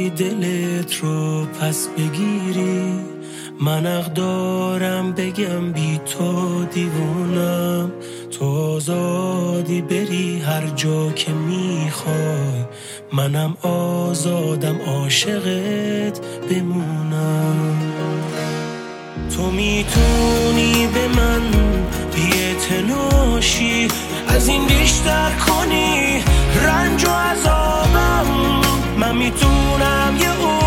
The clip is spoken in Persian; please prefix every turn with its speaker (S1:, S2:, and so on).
S1: میخوای دلت رو پس بگیری، من حق دارم بگم بی تو دیوونم. تو آزادی بری هر جا که میخوای، منم آزادم عاشقت بمونم. تو میتونی به من بی‌اعتناشی، از این بیشتر کنی رنج و عذابم. من میتونم یه